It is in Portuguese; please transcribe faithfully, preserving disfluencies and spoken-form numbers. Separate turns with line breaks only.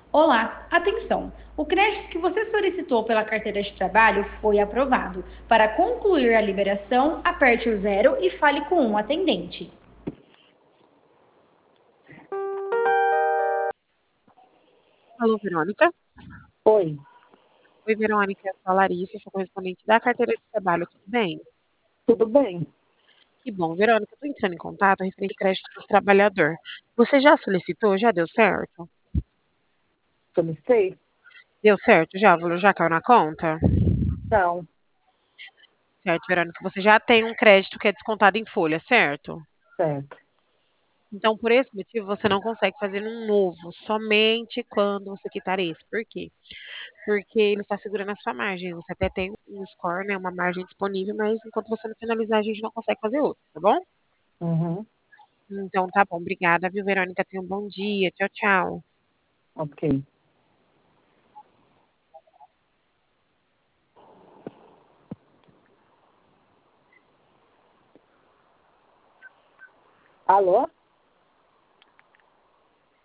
Olá, atenção! O crédito que você solicitou pela carteira de trabalho foi aprovado. Para concluir a liberação, aperte o zero e fale com um atendente.
Alô, Verônica?
Oi,
Oi, Verônica, eu sou a Larissa, sou correspondente da carteira de trabalho, tudo bem?
tudo bem?
Que bom, Verônica, eu estou entrando em contato a referente ao crédito do trabalhador. Você já solicitou? Já deu certo?
Solicitei?
Deu certo já? O valor já caiu na conta?
Não,
Certo, Verônica, você já tem um crédito que é descontado em folha, certo?
certo.
Então, por esse motivo, você não consegue fazer um novo, somente quando você quitar esse. Por quê? Porque ele está segurando a sua margem. Você até tem um score, né, uma margem disponível, mas enquanto você não finalizar, a gente não consegue fazer outro, tá bom?
Uhum,
Então tá bom, obrigada, viu, Verônica? Tenha um bom dia. Tchau, tchau.
ok. Alô?